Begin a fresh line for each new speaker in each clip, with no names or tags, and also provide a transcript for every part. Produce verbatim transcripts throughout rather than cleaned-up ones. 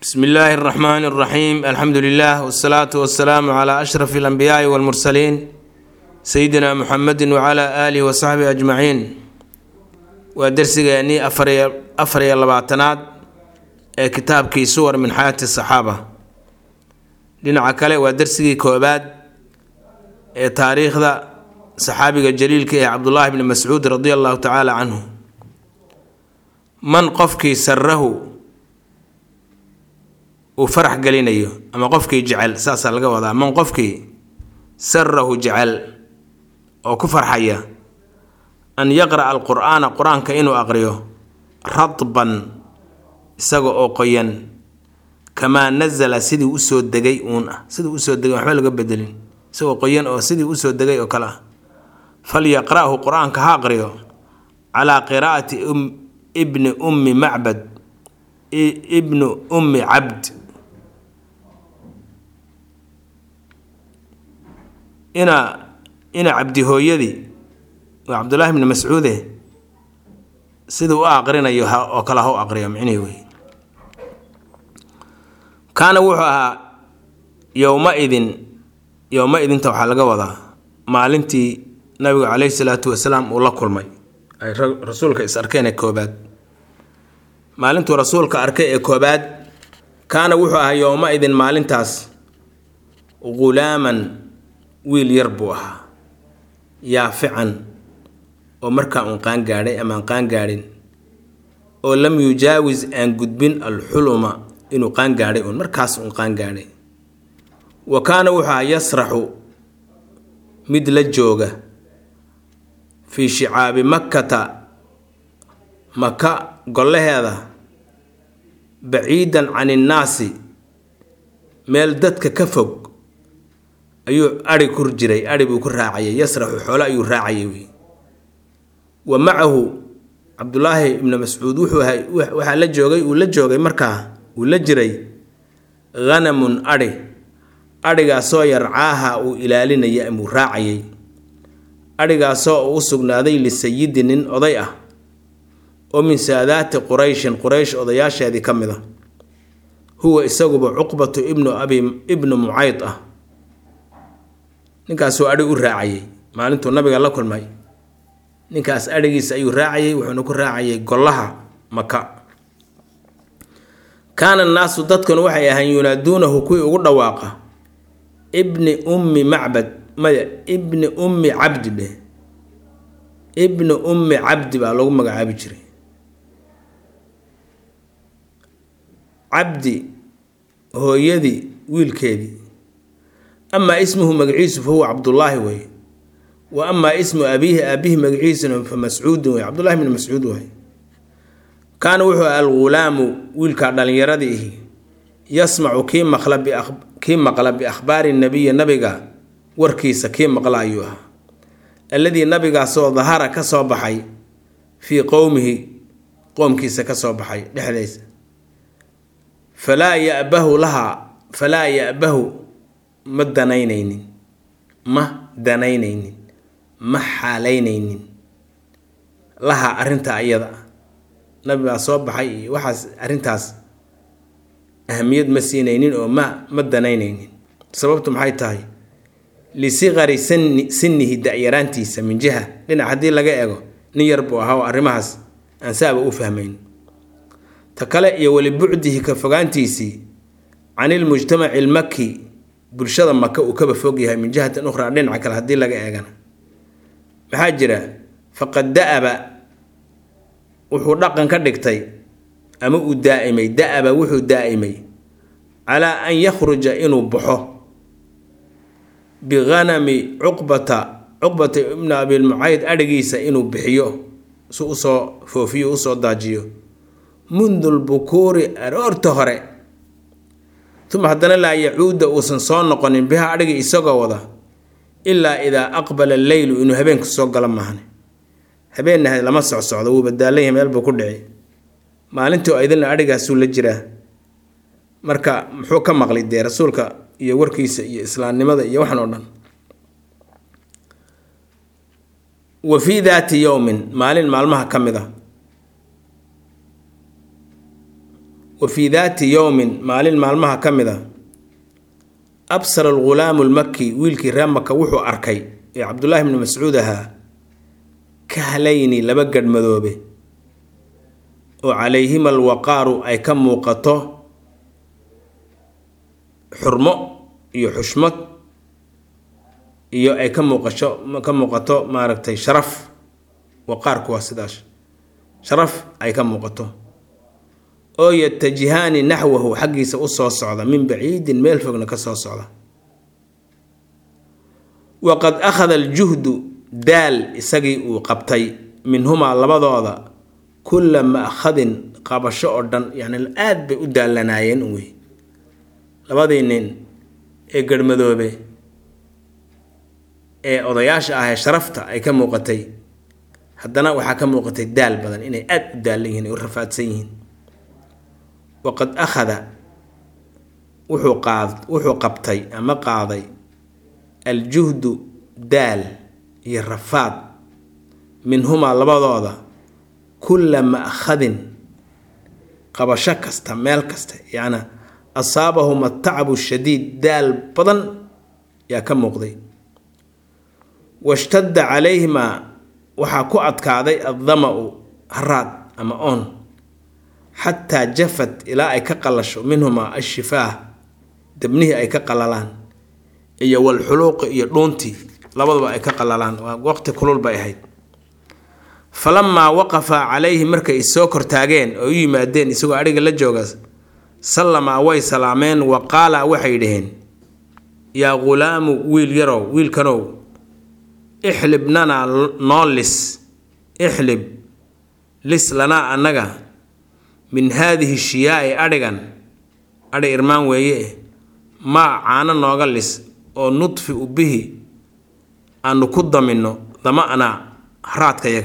بسم الله الرحمن الرحيم. الحمد لله والصلاة والسلام على أشرف الأنبياء والمرسلين سيدنا محمد وعلى آله وصحبه أجمعين. ودرسي أفري أفري اللباتنات كتاب كي صور من حياة الصحابة لنا عكله. ودرسي كوباد تاريخ ذا صحابي الجليل كي عبد الله بن مسعود رضي الله تعالى عنه. من قفكي سره وفرح قلينيو أما قفكي جعل ساسا لقى وضع من قفكي سره جعل أو كفر حيا أن يقرأ القرآن قرآن كأنه أقريه رطبا سقو أوقيا كما نزل سيدي أسو الدقي أونا سيدي أسو الدقي وحمل قبدلين سقو قيا أو سيدي أسو الدقي وكلا فليقرأه قرآن كهاقريه على قراءة أم ابن أم معبد ابن أم عبد إنا إنا عبدي هو يدي وعبد الله بن مسعود سيدو أقرنا يها وكله أقريهم عنيوي. كان وحها يومئذ يومئذ توحى لقوضا معلنتي نبي عليه الصلاة والسلام والله كل مي أي رسولك إسأركين الكوبات maalintu rasuulka arkay ee koobaad kaana wuxuu ahaa yawma-idin maalintaas gulaaman wiil yar buu ahaa yaafican oo markaa uun qaan gaadhay ama aan qaan gaadhin oo lam yujaawiz aan gudbin alxuluma inuu qaan gaadhay uun markaas uun qaan gaadhay. wa kaana wuxuu ahaa yasraxu mid la jooga fii shicaabi makkata maka gollaheeda baciidan can innaasi meel dadka ka fog ayuu ari kur jiray ari buu ku raacayay yasraxu xoolo ayuu raacayay wy. wa macahu cabdullaahi ibnu mascuud wuxuu ahay waxaa la joogay uu la joogay markaa uu la jiray hanamun ari arigaasoo yarcaaha uu ilaalinaya amuu raacayay arigaasoo u sugnaaday lisayidi nin oday ah oo min saadaati qurayshin quraysh odayaasheedii ka mid a huwa isaguba cuqbatu ibnu abi ibnu mucayd ah. ninkaasoo adhi u raacayay maalintuu nabiga la kulmay ninkaas adhigiisa ayuu raacayay wuxuuna ku raacayay gollaha maka. kaana annaasu dadkanu waxay ahayn yunaaduunahu kuwii ugu dhawaaqa ibni ummi macbad maya ibni ummi cabdi dheh ibni ummi cabdi baa lagu magacaabi jiray. cabdi hooyadii wiilkeedii amaa ismuhu magaciisu fa huwa cabdullaahi wey wa amaa ismu abiihi aabihi magaciisuna fa mascuudin wey cabdullahi bni mascuud wey. kaana wuxuu algulaamu wiilkaa dhallinyaradii ihi yasmacu kii maqla kii maqla biakhbaari nabiyi nabiga warkiisa kii maqla ayuu ahaa alladii nabigaasoo dahara ka soo baxay fii qowmihi qoomkiisa ka soo baxay dhexdiisa falaa ya'bahu lahaa falaa ya'bahu ma danaynaynin ma danaynaynin ma xaalaynaynin lahaa arrintaa ayada nabi baa soo baxay iyo waxaas arrintaas ahamiyad ma siinaynin oo ma ma danaynaynin. sababtu maxay tahay lisigari sinni sinnihi da-yaraantiisa min jiha dhinac haddii laga ego nin yar buu ahaa oo arrimahaas aan saaba u fahmayn. ta kale iyo weli bucdihi ka fogaantiisii can ilmujtamaci ilmaki bulshada maka uu kaba fog yahay min jihatin ukhraa dhinaca kale haddii laga eegana maxaa jira faqad da-aba wuxuu dhaqan ka dhigtay ama uu daa'imay da-aba wuxuu daa'imay calaa an yakhruja inuu baxo bighanami cuqbata cuqbata ibna abilmucayd adhigiisa inuu bixiyo si usoo foofiyo usoo daajiyo mundu lbukuuri aroorta hore uma haddana laa yacuuda uusan soo noqonin biha adhiga isagoo wada ilaa idaa aqbala alleylu inuu habeenku soo galo mahane habeenna lama socsocdo wuu badaalanyahay meel buu ku dhici maalintii oo idinna adhigaasuu la jiraa marka muxuu ka maqli dee rasuulka iyo warkiisa iyo islaamnimada iyo waxan oo dhan. wa fii daati yowmin maalin maalmaha ka mid a وفي ذات يوم مال مالمها كمذا أبصر الغلام المكي ويلكي رامك وحو أركي يا عبد الله بن مسعودها كهلين لبقد مذوبه وعليهما الوقار أي كم موقته حرمه يحشمت iyo ay ka muuqasho ka muuqato maaragtay sharaf waqaar kuwa sidaas sharaf ay ka muuqato oo yatajihani nahwahu xaqiisa u soo socda min baciidin meel fogna ka soo socda waqad akhadha aljuhd dal isagi uu qabtay minhuma labadooda kullama akhadin qabasho oo dhan yani aad bay u daalanaayeen way labadeenin ee garmadoobe ee odayaasha ah ee sharafta ay ka muuqatay haddana waxa ka muuqatay daal badan inay aad u daalan yihiin oo rafaadsan yihiin waqad akhadha wuxuu qaad wuxuu qabtay ama qaaday aljuhd daal iyo rafaad minhuma labadooda kullama akhadin qabasho kasta meel kasta yani asaabahum at-ta'ab ash-shadid daal badan yaa ka muuqday واشتد عليهما وحاكو أتكاذي الظمأ هراد أما أون حتى جفت إلى أي كقلش منهما الشفاه دبنيه أي كقلالان إيا والحلوق إيا دونتي لابد أي كقلالان وقت كلول بايهيد فلما وقف عليه مركا السوكر تاغين أو يما الدين يسوق عريق اللجوغز سلم أوي سلامين وقال وحيدهن يا غلام ويل يرو ويل كانو احلب لنا نولس احلب لس لنا أنجا من هذه الشياء أرجعن أري إرمان ويه ما عنا نوغلس أو نطفئ به أن نقد منه ضمأنا حرات كيك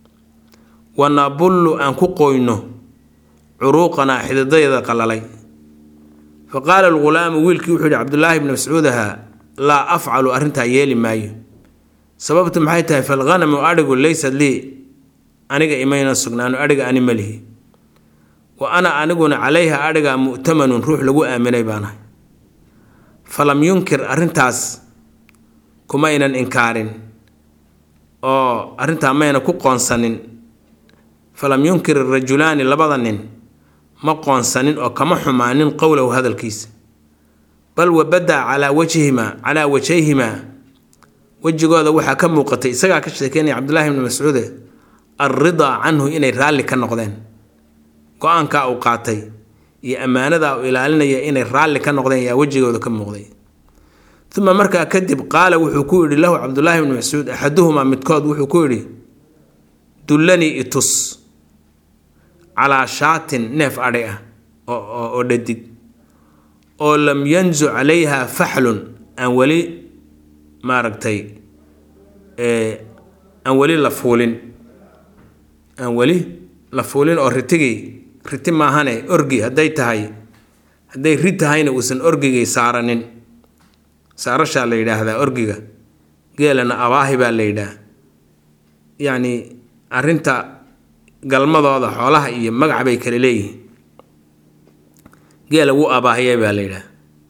ونبل أن كقوينه عروقنا حددية قلالي فقال الغلام ويلكي وحد عبد الله بن مسعودها لا أفعل أرنتها يالي مايو سببت محيتها فالغنم أرجو ليس لي أنا إيمان السجنان أرجع أني ملهي وأنا أنقون عليها أرجع مؤتمن روح لجو آمن يبانه فلم ينكر أرنتاس كما إن إنكارن أو أرنتا ما ينكو قنصنين فلم ينكر الرجلان لبضنين ما قنصنين أو كما حمانين قوله هذا الكيس بل وبدأ على وجههما على وجههما وجهه وحا كم وقتي isaga ka sheekeynay Abdullah ibn Mas'ud ar-rida anhu inay raali ka noqdeen go'aanka uu qaatay iyo amaanada uu ilaalinaya inay raali ka noqdeen yaa wajigooda ka muuqday thumma marka kadib qaala wuxuu ku yiri lahu Abdullah ibn Mas'ud ahaduhuma midkood wuxuu ku yiri dullani itus ala shaatin neef ariga oo oo dhadig oo lam yanzu alayha fahlun an wali maaragtay ee aan wali la fuulin aan wali la fuulin oo ritigii riti maahane orgi haday tahay haday rit tahayna uusan orgigay saaranin saarasha la yiraahdaa orgiga geelana abaahi baa la yiraahdaa yaani arinta galmadooda xoolaha iyo magac bay kala leeyihiin geela wuu abaahiyay baa la yiraahdaa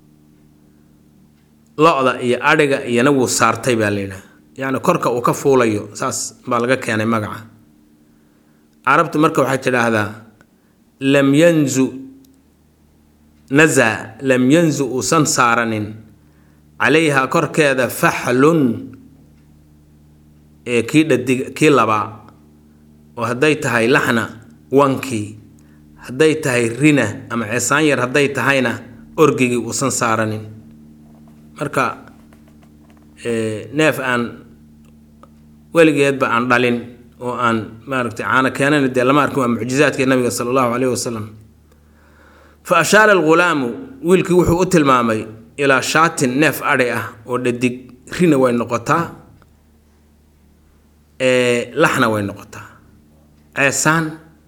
lo'da iyo ariga iyana wuu saartay baa leeyahay yaani korka uu ka fuulayo saas baa laga keenay magaca arabtu marka waxay tiraahdaa lam yanzu naza lam yanzu usan saaranin عليها korkeeda fahlun ee kii dhadig kii laba oo haday tahay laxna wanki haday tahay rina ama ceesaan yar haday tahayna orgigi usan saaranin marka ee neef aan waligeedba aan dhalin oo aan maaragtay caana keenan de lama arkin mucjizaadka nabiga sallallahu alayhi wasallam fa ashara al-ghulam wilki wuxuu u tilmaamay ila shaatin neef ari ah oo dhadig rina way noqotaa ee laxna way noqotaa ceesaan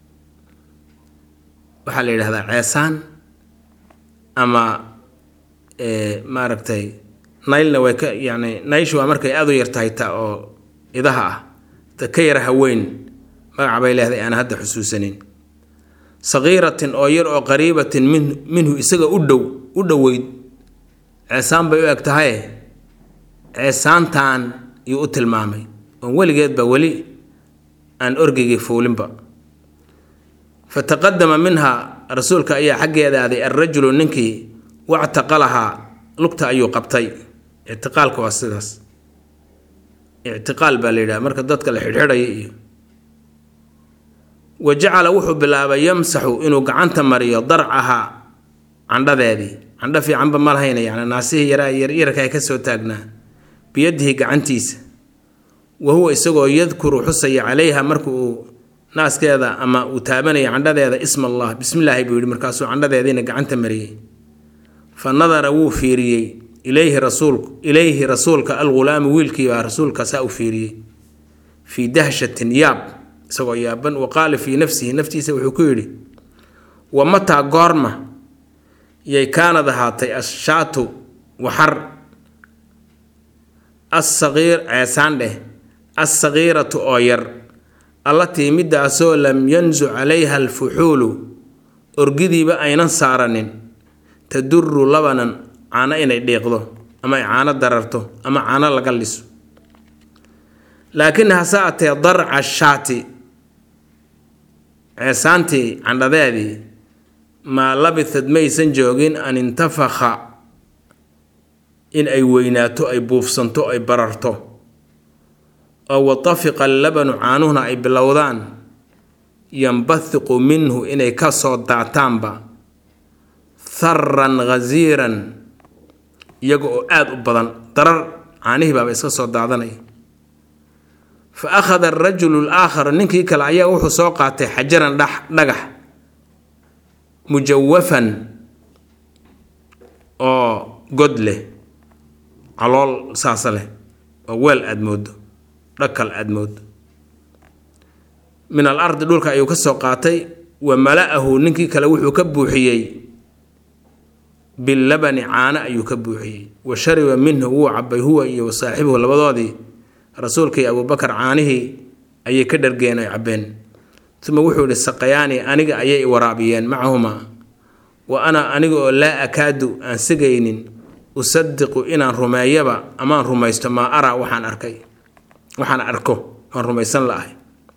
waxa la yiraahdaa ceesaan ama ee maaragtay naylna way ka yaani nayshu waa markay aad u yartahay ta oo idaha ah ta ka yar haween magac bay leedahay aan hadda xusuusanin sagiiratin oo yar oo qariibatin min minhu isaga u dhow u dhoweyd ceesaan bay u eg tahay ceesaantan iyo u tilmaamay oo weligeed ba weli aan orgigii fuulinba fataqaddama minha rasuulka ayaa xaggeeda aaday ar-rajulu ninkii wactaqalaha lugta ayuu qabtay ictiqaalku waa sidaas ictiqaal baa la yidhaha marka dadka la xidhxidhaya iyo wajacala wuxuu bilaabay yamsaxu inuu gacanta mariyo darcaha candhadeedii candha fiicanba ma lahayna yani naasihii yaraa yaryarka ay ka soo taagnaa biyadihi gacantiisa wa huwa isagoo yadkuru xusaya calayha marka uu naaskeeda ama uu taabanaya candhadeeda isma allah bismillaahi buu yidhi markaasuu candhadeediina gacanta mariyey fa nadara wuu fiiriyey ilayhi rasuulku ilayhi rasuulka algulaamu wiilkii baa rasuulka saa u fiiriyey fii dahshatin yaab isagoo yaaban wa qaala fii nafsihi naftiisa wuxuu ku yidhi wa mataa goorma yay kaanad ahaatay ashaatu waxar assagiir ceesaan dheh assagiiratu oo yar allatii middaasoo lam yanzu calayha alfuxuulu orgidiiba aynan saaranin taduru labanan caano inay dhiiqdo ama ay caano dararto ama caano laga liso laakiin hase atee darca shaati ceesaantii candhadeedii maa labithad maysan joogin an intafakha in ay weynaato ay buufsanto ay bararto oo watafiqa allabanu caanuhuna ay bilowdaan yambathiqu minhu inay ka soo daataanba tharran ghaziiran iyaga oo aada u badan darar caanihii baaba iska soo daadanaya fa akhada arajulu alaakhar ninkii kale ayaa wuxuu soo qaatay xajaran dhax dhagax mujawafan oo god leh calool saasa leh oo weel aada moodo dhakal aada moodo min al ardi dhulka ayuu ka soo qaatay wa mala-ahu ninkii kale wuxuu ka buuxiyey bilabani caano ayuu ka buuxiyey wa shariba minhu wuu cabay huwa iyo saaxibuhu labadoodii rasuulka iyo abubakar caanihii ayay ka dhargeen ay cabbeen uma wuxuu yihi saqayaani aniga ayay i waraabiyeen macahumaa wa ana aniga oo laa akaadu aan sigaynin usadiqu inaan rumeeyaba amaan rumaysto maa araa waxaan arkay waxaan arko waan rumaysan la'ahay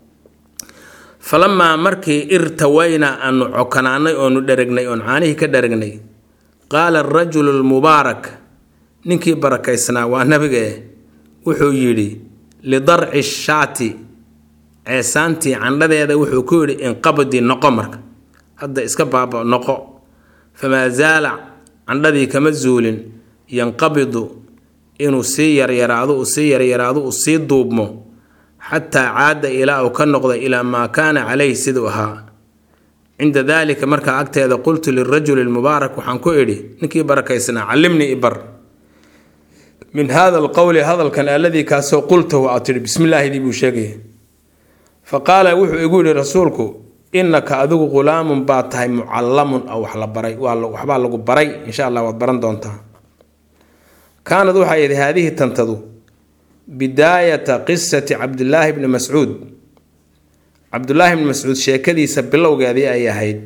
falamaa markii irtawaynaa aanu cokanaanay oonu dharagnay oon caanihii ka dharagnay qaala arajulu almubaarak ninkii barakaysnaa waa nabigee wuxuu yidhi lidarci shaati ceesaantii candhadeeda wuxuu ku yidhi inqabdi noqo marka hadda iska baaba noqo famaa zaala candhadii kama zuulin yanqabidu inuu sii yaryaraado uu sii yaryaraado uu sii duubmo xataa caada ilaa uu ka noqday ilaa maa kaana calayhi siduu ahaa cinda daalika markaa agteeda qultu lirajuli lmubaarak waxaan ku idhi ninkii barakaysnaa callimnii ibar min hada alqowli hadalkan alladii kaasoo qultahu aad tidhi bismillaahidii buu sheegaya fa qaala wuxuu igu yidhi rasuulku innaka adigu ghulaamun baa tahay mucallamun oo wax la baray waa waxbaa lagu baray insha allah waad baran doontaa kaanad waxay ahayd haadihi tantadu bidaayata qisati cabdillaahi bni mascuud cabdullaahi bni mascuud sheekadiisa bilowgeedii ay ahayd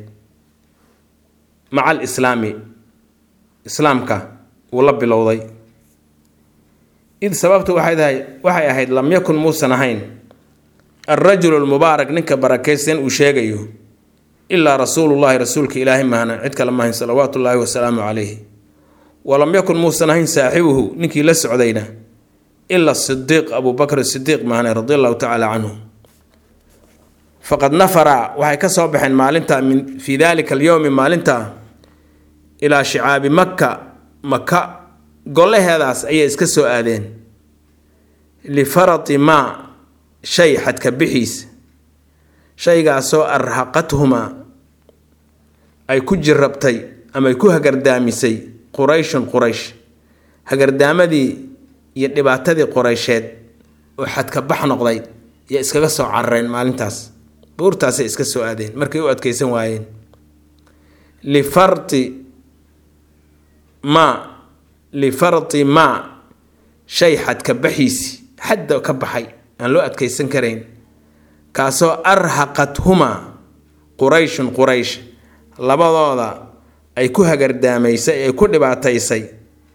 maca alislaami islaamka uu la bilowday id sababtu waxay tahay waxay ahayd lam yakun muusan ahayn alrajulu almubaarak ninka barakaysan uu sheegayo ilaa rasuulullaahi rasuulka ilaahay maahna cid kale maahayn salawaatu ullaahi wasalaamu calayhi walam yakun muusan ahayn saaxibuhu ninkii la socdayna ila sidiiq abubakr sidiiq maahna radi allahu tacaala canhu faqad nafara waxay ka soo baxeen maalinta min fii dalika alyowmi maalinta ilaa shicaabi makka maka golaheedaas ayay iska soo aadeen lifarati maa shay xadka bixiis shaygaasoo arhaqathumaa ay ku jirabtay ama ay ku hagardaamisay qurayshun quraysh hagardaamadii iyo dhibaatadii quraysheed oo xadka bax noqday iyo iskaga soo carareen maalintaas buurtaasay iska soo aadeen markay u adkaysan waayeen lifarti maa lifarti maa shay xadka baxiisi xadda ka baxay aan loo adkaysan karayn kaasoo arhaqathumaa qurayshun quraysh labadooda ay ku hagardaamaysay ay ku dhibaataysay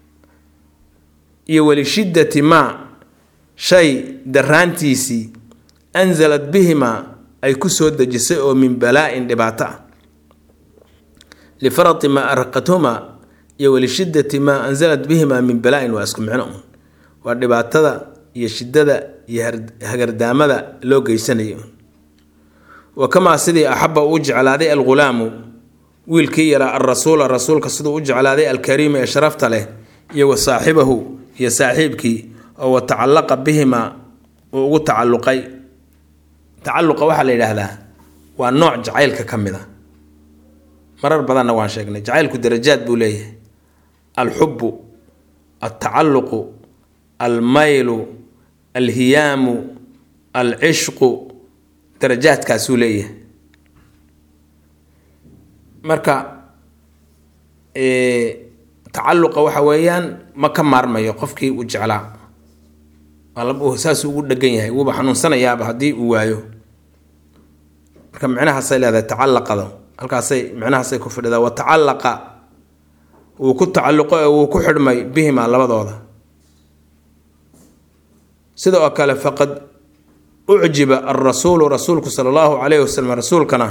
iyo wali shiddati maa shay daraantiisii anzalad bihima ay ku soo dejisay oo min balaa-in dhibaato ah lifarati maa araqathuma iyo wali shiddati maa anzalad bihima min balaa-in waa isku micno un waa dhibaatada iyo shiddada iyo hagardaamada loo geysanayo un wa kamaa sidii axaba uu jeclaaday algulaamu wiilkii yaraa alrasuula rasuulka siduu u jeclaaday alkariima ee sharafta leh iyo wa saaxibahu iyo saaxiibkii oo wa tacallaqa bihimaa uu ugu tacalluqay tacalluqa waxaa la yidhaahdaa waa nooc jacaylka ka mid a marar badanna waan sheegnay jacaylku darajaad buu leeyahay alxubbu altacalluqu almaylu alhiyaamu alcishqu darajaadkaasuu leeyahay marka tacalluqa waxa weeyaan ma ka maarmayo qofkii uu jeclaa saasuu ugu dhegan yahay wuuba xanuunsanayaaba haddii uu waayo marka micnahaasay leedahay tacallaqada halkaasay micnahaasay ku fadhidaa wa tacallaqa wuu ku tacalluqo ee wuu ku xidhmay bihimaa labadooda sida oo kale faqad ucjiba alrasuulu rasuulku sala allahu calayhi wasalam rasuulkana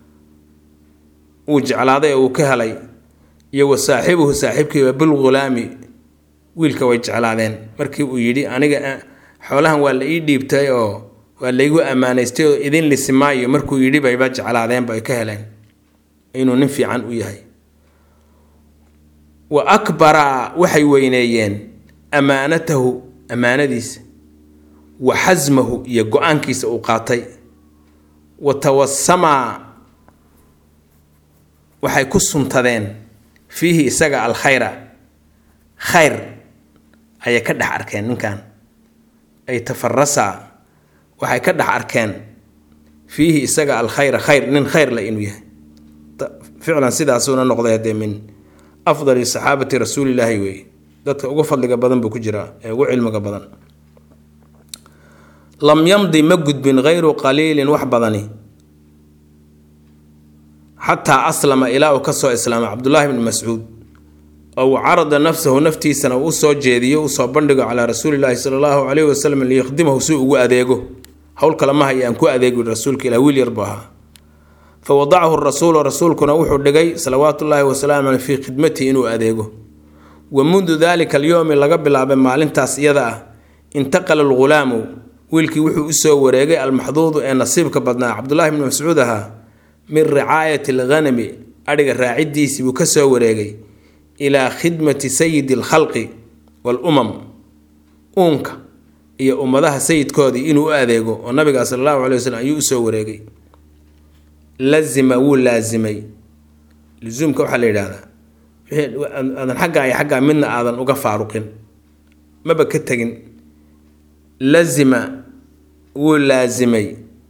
uu jeclaaday oo uu ka helay iyo wa saaxibuhu saaxiibkiiba bilghulaami wiilka way jeclaadeen markii uu yidhi aniga xoolahan waa la ii dhiibtay oo waa laygu ammaanaystay oo idin lisi maayo markuu yidhi bayba jeclaadeenba ay ka heleen inuu nin fiican u yahay wa akbara waxay weyneeyeen ammaanatahu ammaanadiisa wa xasmahu iyo go-aankiisa uu qaatay wa tawasamaa waxay ku suntadeen fiihi isaga alkhayra khayr ayay ka dhex arkeen ninkan ay tafarasaa waxay ka dhex arkeen fiihi isaga alkhayra khayr nin khayr la inuu yahay ficlan sidaasuuna noqday haddee min afdali saxaabati rasuulilaahi weeye dadka ugu fadliga badan buu ku jiraa ee ugu cilmiga badan lam yamdi ma gudbin hayru qaliilin wax badani xataa aslama ilaa uu ka soo islaamay cabdullaahi bni mascuud ou carada nafsahu naftiisana uu usoo jeediyo usoo bandhigo calaa rasuulilaahi sala allahu calayhi wasalam liyakhdimahu si ugu adeego howl kale ma haya aan ku adeegi rasuulka ilaa wiil yar buu ahaa fa wadacahu rasuulu rasuulkuna wuxuu dhigay salawaatullaahi wasalaamu caleyh fii khidmatihi inuu adeego wa mundu daalika alyowmi laga bilaabay maalintaas iyada ah intaqala alghulaamu wiilkii wuxuu usoo wareegay almaxduudu ee nasiibka badnaa cabdullaahi bni mascuud ahaa min ricaayati alghanami adhiga raacidiisii buu ka soo wareegay ilaa khidmati sayidi alkhalqi waalumam uunka iyo ummadaha sayidkoodii inuu u adeego oo nabiga sala allahu calay wasalam ayuu usoo wareegay lazima wuu laasimay lusuumka waxaa la yidhaahdaa aadan xaggaa iyo xaggaa midna aadan uga faaruqin maba ka tegin lazima wuu laasimay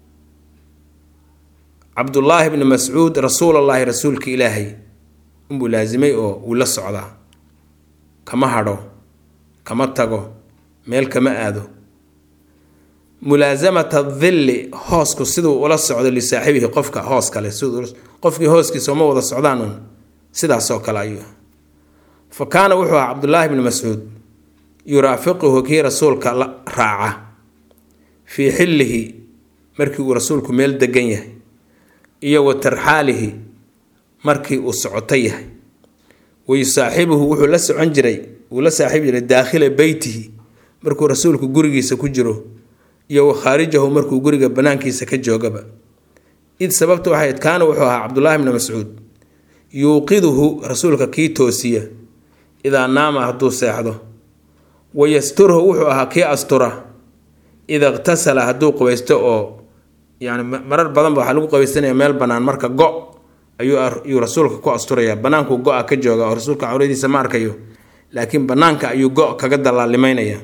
cabdullaahi bni mascuud rasuulallaahi rasuulka ilaahay unbuu laasimay oo wuu la socdaa kama hadho kama tago meel kama aado mulaasamata dilli hoosku siduu ula socdo lisaaxibihi qofka hoos kale qofkii hooskiisa uma wada socdaan un sidaasoo kale ayuu fa kaana wuxuu ahaa cabdullaahi bni mascuud yuraafiquhu kii rasuulka la raaca fii xillihi markii uu rasuulku meel degan yahay iyo wa tarxaalihi markii uu socoto yahay wayusaaxibuhu wuxuu la socon jiray wuu la saaxiibi jiray daakhila beytihi markuu rasuulku gurigiisa ku jiro iyo wa khaarijahu markuu guriga banaankiisa ka joogaba id sababta waxayd kaana wuxuu ahaa cabdullaahi bni mascuud yuuqiduhu rasuulka kii toosiya idaa naama hadduu seexdo wayasturhu wuxuu ahaa kii astura ida iqtasala hadduu qubaysto oo yani marar badanba waxaa lagu qubaysanaya meel bannaan marka go' ayuu rasuulka ku asturayaa bannaankuu go-a ka jooga oo rasuulka cawradiisa ma arkayo laakiin bannaanka ayuu go' kaga dalaalimaynaya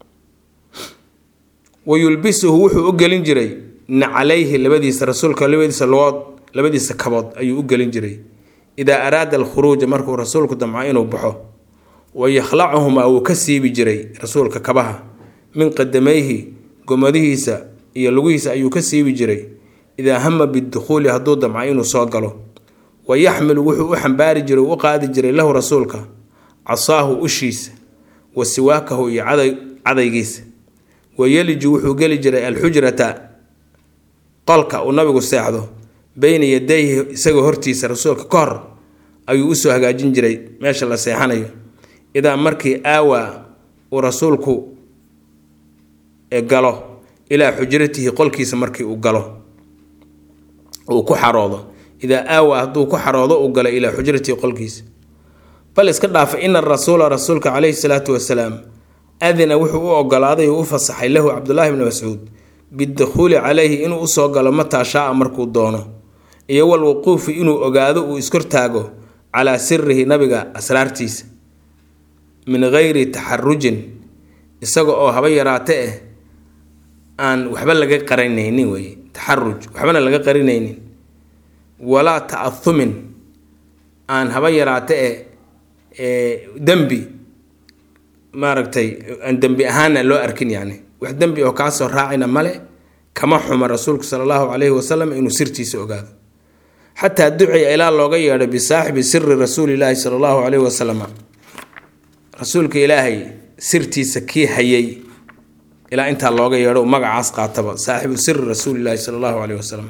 wayulbisuhu wuxuu u gelin jiray nacalayhi labadiisa rasuulka labadiisa lugood labadiisa kabood ayuu u gelin jiray idaa araada alkhuruuja markuu rasuulku damco inuu baxo wayakhlacuhumaa wuu ka siibi jiray rasuulka kabaha min qadamayhi gomadihiisa iyo lugihiisa ayuu ka siibi jiray idaa hama bidukhuuli hadduu damca inuu soo galo wayaxmilu wuxuu u xambaari jiray u qaadi jiray lahu rasuulka casaahu ushiisa wa siwaakahu iyo cadaygiisa wayeliju wuxuu geli jiray alxujrata qolka uu nabigu seexdo bayna yadayhi isagoo hortiisa rasuulka ka hor ayuu usoo hagaajin jiray meesha la seexanayo idaa markii aawaa uu rasuulku galo ilaa xujratihi qolkiisa markii uu galo uu ku xaroodo idaa aawaa hadduu ku xaroodo uu galo ilaa xujratihi qolkiisa bal iska dhaafa ina rasuula rasuulka calayhi salaatu wasalaam adina wuxuu u ogolaaday oo u fasaxay lahu cabdullaahi bni mascuud bidukhuuli calayhi inuu usoo galo mataa shaaa markuu doono iyo walwuquufi inuu ogaado uu iskortaago calaa sirihi nabiga asraartiisa min gayri taxarujin isaga oo haba yaraate eh aan waxba laga qarinaynin weye taxaruj waxbana laga qarinaynin walaa ta'athumin aan haba yaraate eh dembi maaragtay aan dembi ahaana loo arkin yani wax dembi oo kaasoo raacina male kama xuma rasuulku sala allahu calayhi wasalam inuu sirtiisa ogaado xataa duciya ilaa looga yeedho bisaaxibi siri rasuulilaahi sala allahu calayhi wasalam rasuulka ilaahay sirtiisa kii hayay ilaa intaa looga yeedho magacaas qaataba saaxibu siri rasuulilaahi sala allahu calayhi wasalam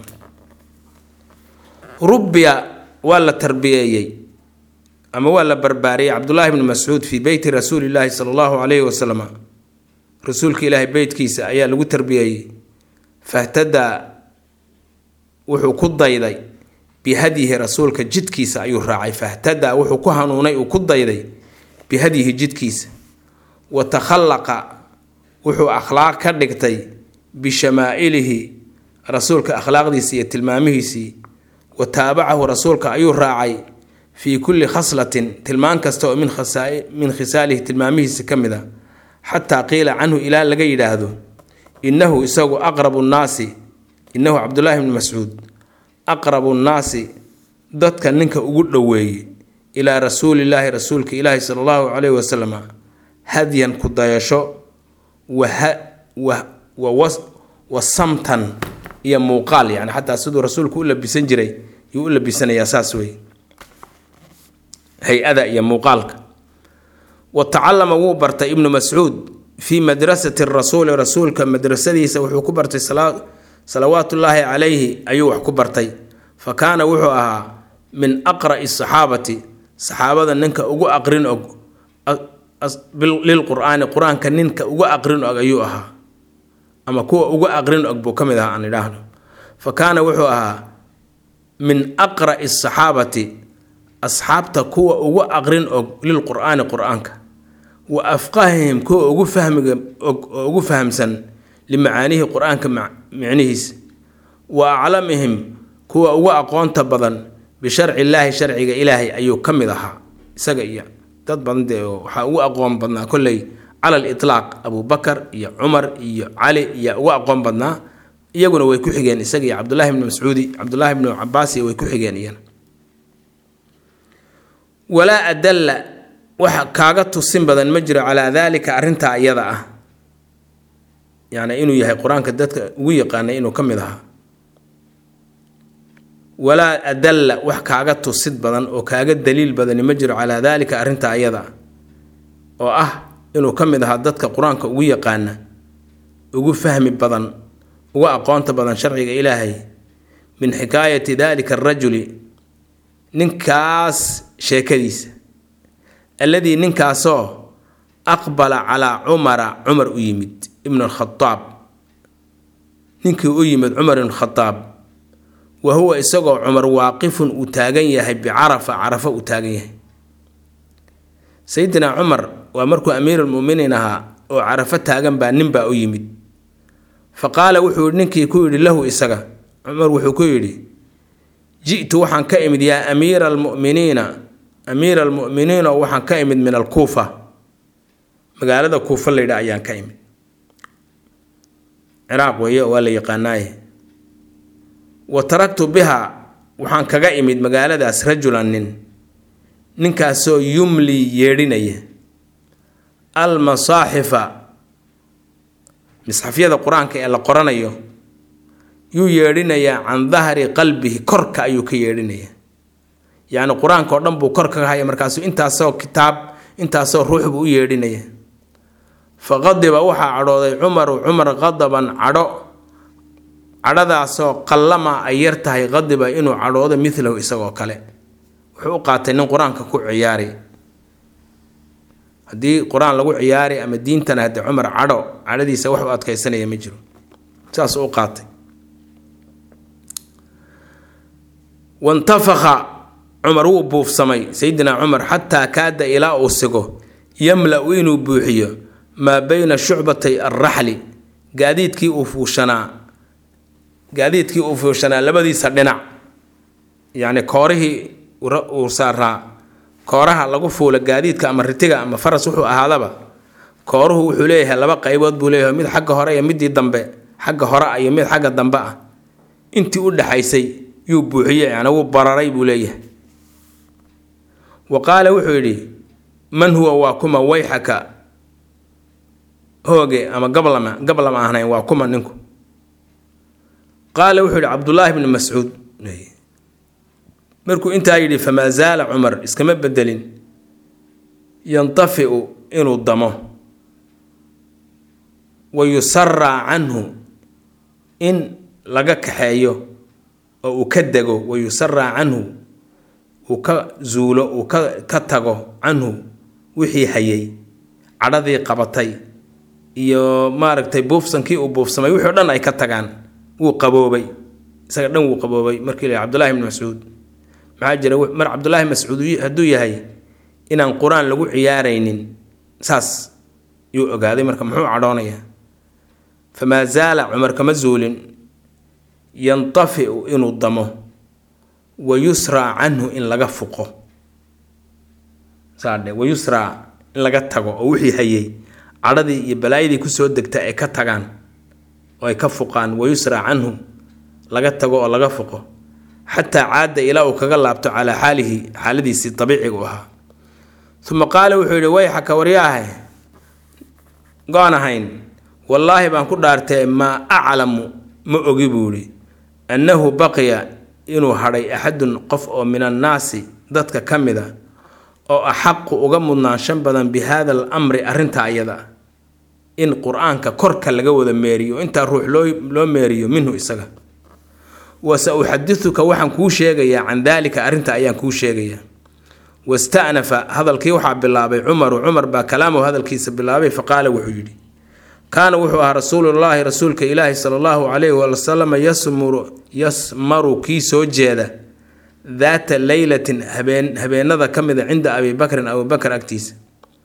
rubbiya waa la tarbiyeeyey ama waa la barbaariyey cabdullaahi bni mascuud fii beyti rasuulilaahi sala allahu calayhi wasalam rasuulka ilaahay beytkiisa ayaa lagu tarbiyeeyey fahtadaa wuxuu ku dayday bihadyihi rasuulka jidkiisa ayuu raacay fahtadaa wuxuu ku hanuunay uu ku dayday bihadyihi jidkiisa wa takhallaqa wuxuu akhlaaq ka dhigtay bishamaailihi rasuulka akhlaaqdiisa iyo tilmaamihiisii wa taabacahu rasuulka ayuu raacay fii kulli khaslatin tilmaan kasta oo min min khisaalihi tilmaamihiisa ka mid a xataa qiila canhu ilaa laga yidhaahdo innahu isagu aqrabu nnaasi innahu cabdullaahi bni mascuud aqrabu nnaasi dadka ninka ugu dhoweeyey ilaa rasuulilaahi rasuulka ilaahi sala allahu calayhi wasalam hadyan ku dayasho wa samtan iyo muuqaal yani xataa siduu rasuulku u labisan jiray yuu u labisanayaa saas wey hay-ada iyo muuqaalka wa tacallama wuu bartay ibnu mascuud fii madrasati rasuuli rasuulka madrasadiisa wuxuu ku bartay salawaatullaahi calayhi ayuu wax ku bartay fa kaana wuxuu ahaa min aqra'i saxaabati saxaabada ninka ugu aqrin og lilqur'aani qur-aanka ninka ugu aqrin og ayuu ahaa ama kuwa ugu aqrin og buu ka mid ahaa aan idhaahno fa kaana wuxuu ahaa min aqra'i saxaabati asxaabta kuwa ugu aqrin og lilqur'aani qur-aanka wa afqahihim kuwa ugu fahmiga og oo ugu fahamsan limacaanihi qur-aanka micnihiisa wa aclamihim kuwa ugu aqoonta badan bisharci illaahi sharciga ilaahay ayuu ka mid ahaa isaga iyo dad badan dee waxaa ugu aqoon badnaa kolley cala alitlaaq abubakar iyo cumar iyo cali iyo ugu aqoon badnaa iyaguna way ku xigeen isaga iyo cabdullaahi bni mascuudi cabdullaahi bni cabaas iyo way ku xigeen iyana walaa adalla waxa kaaga tusin badan ma jiro calaa daalika arrintaa iyada ah yacni inuu yahay qur-aanka dadka ugu yaqaanay inuu ka mid ahaa walaa adalla wax kaaga tusid badan oo kaaga daliil badani ma jiro calaa daalika arrintaa iyada ah oo ah inuu ka mid ahaa dadka qur-aanka ugu yaqaana ugu fahmi badan ugu aqoonta badan sharciga ilaahay min xikaayati daalika arajuli ninkaas sheekadiisa alladii ninkaasoo aqbala calaa cumara cumar u yimid ibn alkhadaab ninkii u yimid cumar ibn khadaab wa huwa isagoo cumar waaqifun uu taagan yahay bicarafa carafa uu taagan yahay sayidina cumar waa markuu amiirulmuminiin ahaa oo carafo taagan baa nin baa u yimid fa qaala wuxuu ninkii ku yidhi lahu isaga cumar wuxuu ku yidhi ji'tu waxaan ka imid yaa amiira almuminiina amiira almu'miniin oo waxaan ka imid min alkuufa magaalada kuufa laydha ayaan ka imid ciraaq weeye waa la yaqaanaaye wa taraktu biha waxaan kaga imid magaaladaas rajulan nin ninkaasoo yumli yeedhinaya almasaaxifa misxafyada qur-aanka ee la qoranayo yuu yeedhinayaa can dahri qalbihi korka ayuu ka yeedhinayaa yacni qur-aanka oo dhan buu kor kaga haya markaasuu intaasoo kitaab intaasoo ruux buu u yeedhinaya faqadiba waxaa cadhooday cumaru cumar qadaban cadho cadhadaasoo qallama ay yar tahay qadiba inuu cadhoodo midlahu isagoo kale wuxuu u qaatay nin qur-aanka ku ciyaari haddii qur-aan lagu ciyaari ama diintana haddii cumar cadho cadhadiisa wax u adkaysanaya ma jiro saas u qaatay wantafakha cumar wuu buufsamay sayidina cumar xataa kaada ilaa uu sigo yamla-u inuu buuxiyo maa bayna shucbatay alraxli gaadiidkii uu fuushanaa gaadiidkii uu fuushanaa labadiisa dhinac yacni koorihii uu saaraa kooraha lagu fuula gaadiidka ama ritiga ama faras wuxuu ahaadaba kooruhu wuxuu leeyahay laba qaybood buu leeyahay mid xagga hore iyo midii dambe xagga hore iyo mid xagga dambe ah intii u dhaxaysay yuu buuxiyey yani wuu bararay buu leeyahay wa qaala wuxuu yidhi man huwa waa kuma wayxaka hooge ama gablama gablama ahnayn waa kuma ninku qaala wuxuu yidhi cabdullaahi bni mascuud markuu intaa yidhi famaa zaala cumar iskama bedelin yantafiu inuu damo wa yusaraa canhu in laga kaxeeyo oo uu ka dego wa yusaraa canhu uu ka zuulo uu ka ka tago canhu wixii hayay cadhadii qabatay iyo maaragtay buufsankii uu buufsamay wixii o dhan ay ka tagaan wuu qaboobay isaga dhan wuu qaboobay markii la cabdullaahi bni mascuud maxaa jira mar cabdullaahi mascuud hadduu yahay inaan qur-aan lagu ciyaaraynin saas yuu ogaaday marka muxuu cadhoonayaa famaa zaala cumar kama zuulin yantafiu inuu damo wa yusraa canhu in laga fuqo saadhe wa yusraa in laga tago oo wixii hayay cadhadii iyo balaayadii kusoo degta ay ka tagaan oo ay ka fuqaan wa yusraa canhu laga tago oo laga fuqo xataa caada ilaa uu kaga laabto calaa xaalihi xaaladiisii dabiiciga u ahaa uma qaala wuxuu yidhi wayxaka waryaahay go-an ahayn wallaahi baan ku dhaartee maa aclamu ma ogi buu yidhi annahu baqiya inuu hadhay axadun qof oo min annaasi dadka ka mid a oo axaqu uga mudnaanshan badan bi haada al amri arrintaa iyada in qur-aanka korka laga wada meeriyo intaa ruux loo loo meeriyo minhu isaga wasa uxadithuka waxaan kuu sheegayaa can daalika arrinta ayaan kuu sheegayaa wasta'nafa hadalkii waxaa bilaabay cumaru cumar baa kalaamuhu hadalkiisa bilaabay faqaala wuxuu yidhi kaana wuxuu ahaa rasuulullaahi rasuulka ilaahi sala allahu calayhi wasalam yasmuru yasmaru kii soo jeeda daata leylatin habeen habeenada ka mida cinda abi bakrin abubakar agtiisa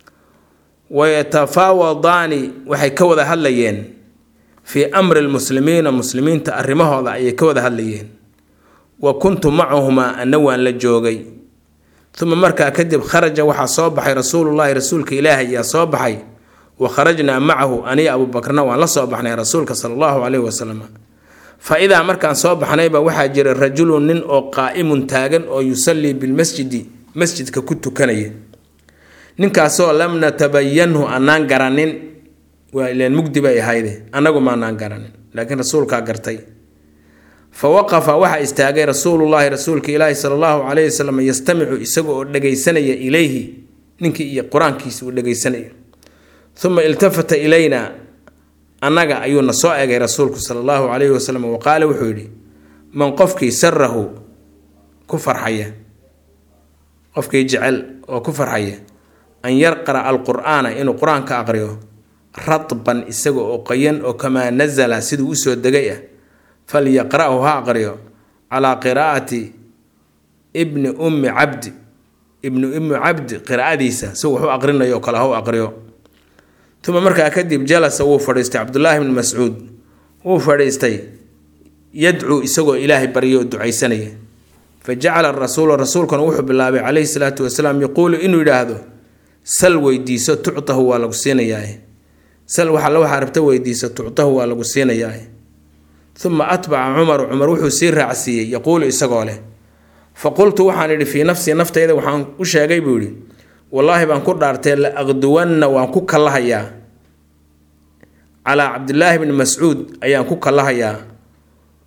wayatafaawadaani waxay ka wada hadlayeen fii amri lmuslimiina muslimiinta arrimahooda ayay ka wada hadlayeen wa kuntu macahumaa ana waan la joogay uma markaa kadib kharaja waxaa soo baxay rasuulullaahi rasuulka ilaahi ayaa soo baxay wa kharajnaa macahu aniga abuubakrna waan la soo baxnay rasuulka sala allahu calayhi wasalam fa idaa markaan soo baxnayba waxaa jira rajulun nin oo qaa'imun taagan oo yusallii bilmasjidi masjidka ku tukanaya ninkaasoo lam natabayanhu anaan garanin waa ilaan mugdi bay ahayde annagu maanaan garanin laakiin rasuulkaa gartay fa waqafa waxaa istaagay rasuulullaahi rasuulka ilaahi sala allahu calayhi wasalam yastamicu isaga oo dhagaysanaya ilayhi ninkii iyo qur-aankiisa uu dhagaysanaya uma iltafata ilayna annaga ayuuna soo egay rasuulku sala allahu calayhi wasalam wa qaala wuxuu yidhi man qofkii sarahu ku farxaya qofkii jecel oo ku farxaya an yarqara alqur'aana inuu qur-aanka aqriyo radban isaga oo qoyan oo kamaa nazala siduu usoo degay ah falyaqra'hu ha aqriyo calaa qiraa'ati ibni ummi cabdi ibni ummi cabdi qiraa'adiisa si wax u aqrinayo oo kale ha u aqriyo uma markaa kadib jalasa wuu fadhiistay cabdullaahi bni mascuud wuu fadhiistay yadcuu isagoo ilaahay baryo oo ducaysanaya fa jacala rasuulu rasuulkuna wuxuu bilaabay calayhi salaatu wasalaam yaquulu inuu yidhaahdo sal weydiiso tuctahu waa lagu siinayaa sal waxa la waxaa rabta weydiiso tuctahu waa lagu siinayaa uma atbaca cumaru cumar wuxuu sii raacsiiyey yaquulu isagoo leh fa qultu waxaan idhi fii nafsii naftayda waxaan u sheegay buu yidhi wallaahi baan ku dhaartee la aqduwanna waan ku kallahayaa calaa cabdillaahi bni mascuud ayaan ku kallahayaa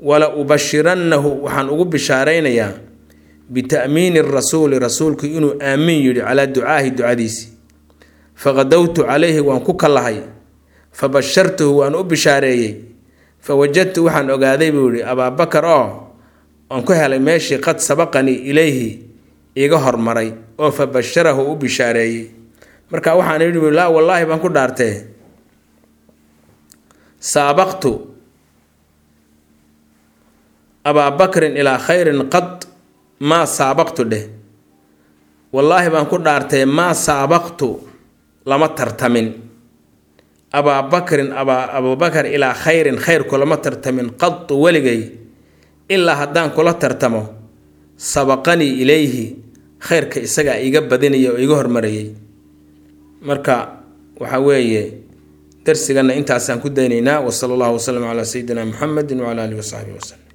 wala ubashirannahu waxaan ugu bishaaraynayaa bita'miini rasuuli rasuulku inuu aamin yidhi calaa ducaahi ducadiisi faqadowtu calayhi waan ku kallahay fabashartuhu waan u bishaareeyey fawajadtu waxaan ogaaday buu yidhi abaabakar oo aan ku helay meeshii qad sabaqanii ilayhi iga hormaray oo fabasharahu u bishaareeyey marka waxaan yidhi laa wallaahi baan ku dhaartee saabaqtu abaabakrin ilaa khayrin qad maa saabaqtu dheh wallaahi baan ku dhaartee maa saabaqtu lama tartamin abaabakrin abaabakar ilaa khayrin khayrku lama tartamin qadu weligay ilaa haddaan kula tartamo sabaqanii ilayhi khayrka isagaa iga badinaya oo iga hormarayay marka waxa weeye darsigana intaasaan ku daynaynaa wa sala allahu wasalam calaa sayidina muxamedin wacala alihi wasaxbihi wasallam